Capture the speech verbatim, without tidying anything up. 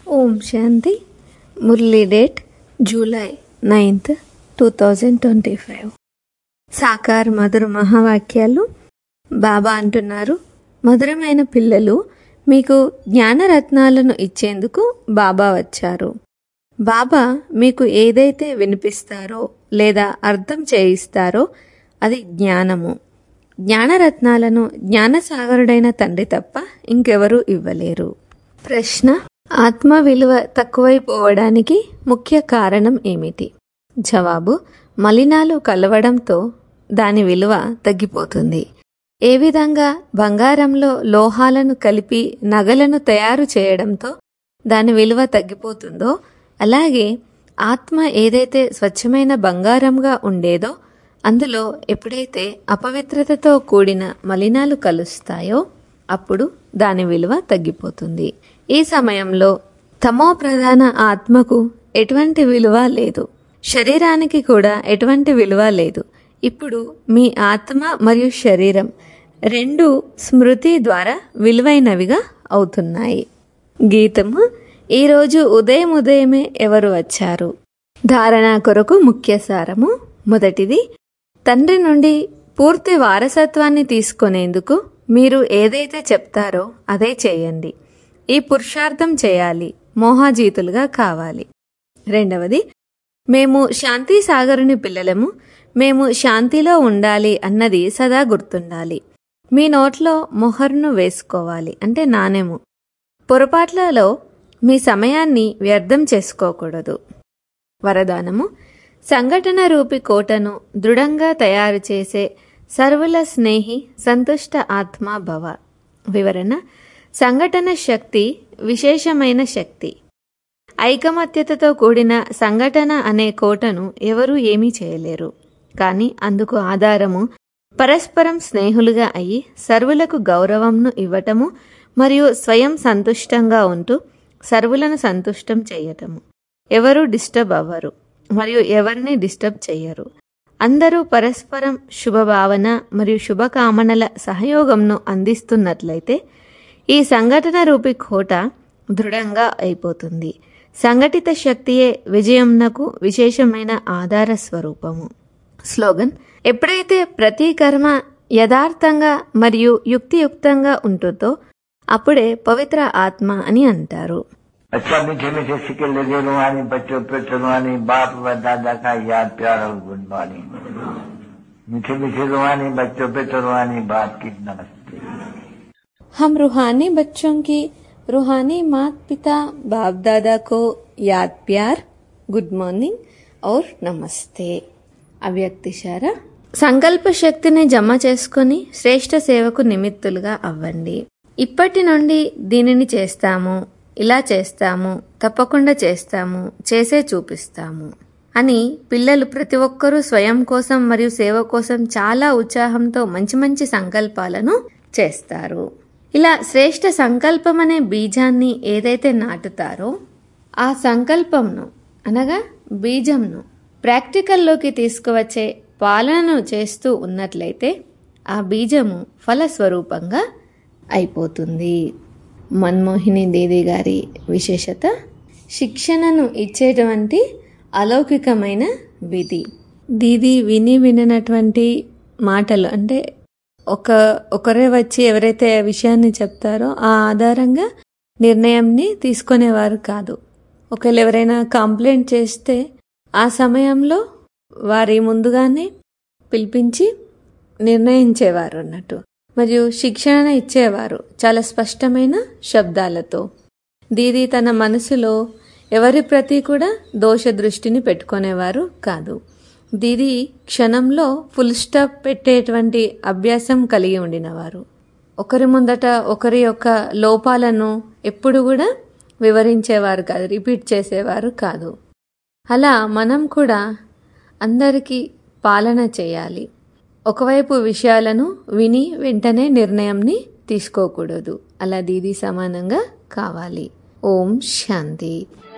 ఓం శాంతి. Murli date July ninth two thousand twenty five. సాకార్ మధుర మహావాక్యాలు. బాబా అంటున్నారు, మధురమైన పిల్లలు, మీకు జ్ఞానరత్నాలను ఇచ్చేందుకు బాబా వచ్చారు. బాబా మీకు ఏదైతే వినిపిస్తారో లేదా అర్థం చేయిస్తారో అది జ్ఞానము. జ్ఞానరత్నాలను జ్ఞానసాగరుడైన తండ్రి తప్ప ఇంకెవరూ ఇవ్వలేరు. ప్రశ్న: ఆత్మ విలువ తక్కువైపోవడానికి ముఖ్య కారణం ఏమిటి? జవాబు: మలినాలు కలవడంతో దాని విలువ తగ్గిపోతుంది. ఏ విధంగా బంగారంలో లోహాలను కలిపి నగలను తయారు చేయడంతో దాని విలువ తగ్గిపోతుందో, అలాగే ఆత్మ ఏదైతే స్వచ్ఛమైన బంగారంగా ఉండేదో అందులో ఎప్పుడైతే అపవిత్రతతో కూడిన మలినాలు కలుస్తాయో అప్పుడు దాని విలువ తగ్గిపోతుంది. ఈ సమయంలో తమో ప్రధాన ఆత్మకు ఎటువంటి విలువ లేదు, శరీరానికి కూడా ఎటువంటి విలువ లేదు. ఇప్పుడు మీ ఆత్మ మరియు శరీరం రెండు స్మృతి ద్వారా విలువైనవిగా అవుతున్నాయి. గీతము: ఈరోజు ఉదయం ఉదయమే ఎవరు వచ్చారు? ధారణ కొరకు ముఖ్య సారము. మొదటిది, తండ్రి నుండి పూర్తి వారసత్వాన్ని తీసుకునేందుకు మీరు ఏదైతే చెప్తారో అదే చేయండి. ఈ పురుషార్థం చేయాలి, మోహాజీతులుగా కావాలి. రెండవది, మేము శాంతి సాగరుని పిల్లలము, మేము శాంతిలో ఉండాలి అన్నది సదా గుర్తుండాలి. మీ నోట్లో మొహర్ను వేసుకోవాలి, అంటే నాణెము. పొరపాట్లలో మీ సమయాన్ని వ్యర్థం చేసుకోకూడదు. వరదానము: సంఘటన రూపి కోటను దృఢంగా తయారు చేసే సర్వుల స్నేహి సంతుష్ట ఆత్మా భవ. వివరణ: సంఘటన శక్తి విశేషమైన శక్తి. ఐకమత్యతతో కూడిన సంఘటన అనే కోటను ఎవరూ ఏమీ చేయలేరు. కానీ అందుకు ఆధారము పరస్పరం స్నేహులుగా అయి సర్వులకు గౌరవంను ఇవ్వటము మరియు స్వయం సంతుష్టంగా ఉంటూ సర్వులను సంతుష్టం చేయటము. ఎవరూ డిస్టర్బ్ అవ్వరు మరియు ఎవరిని డిస్టర్బ్ చెయ్యరు. అందరూ పరస్పరం శుభభావన మరియు శుభకామనల సహయోగంను అందిస్తున్నట్లయితే ఈ సంఘటన రూపి కోట దృఢంగా అయిపోతుంది. సంఘటిత శక్తియే విజయంనకు విశేషమైన ఆధార స్వరూపము. స్లోగన్: ఎప్పుడైతే ప్రతి కర్మ యథార్థంగా మరియు యుక్తియుక్తంగా ఉంటుందో అప్పుడే పవిత్ర ఆత్మ అని అంటారు. अच्छा मीठे मीठे सिक्के लगे रुहानी बच्चों पे रुहानी बाप व दादा का याद प्यार और गुड मॉर्निंग. मीठे मीठे रुहानी बच्चों पे रुहानी बाप की नमस्ते. हम रूहानी बच्चों की रूहानी माता पिता बाप दादा को याद प्यार, గుడ్ మార్నింగ్ और నమస్తే. అవ్యక్తిశార: సంకల్ప శక్తిని జమ చేసుకుని శ్రేష్ఠ సేవకు నిమిత్తులుగా అవ్వండి. ఇప్పటి నుండి దీనిని చేస్తాము, ఇలా చేస్తాము, తప్పకుండా చేస్తాము, చేసే చూపిస్తాము అని పిల్లలు ప్రతి ఒక్కరూ స్వయం కోసం మరియు సేవ కోసం చాలా ఉత్సాహంతో మంచి మంచి సంకల్పాలను చేస్తారు. ఇలా శ్రేష్ఠ సంకల్పం అనే బీజాన్ని ఏదైతే నాటుతారో ఆ సంకల్పంను అనగా బీజంను ప్రాక్టికల్లోకి తీసుకువచ్చే పాలనను చేస్తూ ఉన్నట్లయితే ఆ బీజము ఫలస్వరూపంగా అయిపోతుంది. మన్మోహిని దీది గారి విశేషత శిక్షణను ఇచ్చేటువంటి అలౌకికమైన విధి. దీది విని విననటువంటి మాటలు, అంటే ఒక ఒకరే వచ్చి ఎవరైతే విషయాన్ని చెప్తారో ఆ ఆధారంగా నిర్ణయంని తీసుకునేవారు కాదు. ఒకవేళ ఎవరైనా కంప్లైంట్ చేస్తే ఆ సమయంలో వారి ముందుగానే పిలిపించి నిర్ణయించేవారు అన్నట్టు, మరియు శిక్షణ ఇచ్చేవారు చాలా స్పష్టమైన శబ్దాలతో. దీది తన మనసులో ఎవరి ప్రతి కూడా దోష దృష్టిని పెట్టుకునేవారు కాదు. దీది క్షణంలో ఫుల్ స్టాప్ పెట్టేటువంటి అభ్యాసం కలిగి ఉండినవారు. ఒకరి ముందట ఒకరి యొక్క లోపాలను ఎప్పుడు కూడా వివరించేవారు కాదు, రిపీట్ చేసేవారు కాదు. అలా మనం కూడా అందరికీ పాలన చేయాలి. ఒకవైపు విషయాలను విని వెంటనే నిర్ణయంని తీసుకోకూడదు. అలా దీది సమానంగా కావాలి. ఓం శాంతి.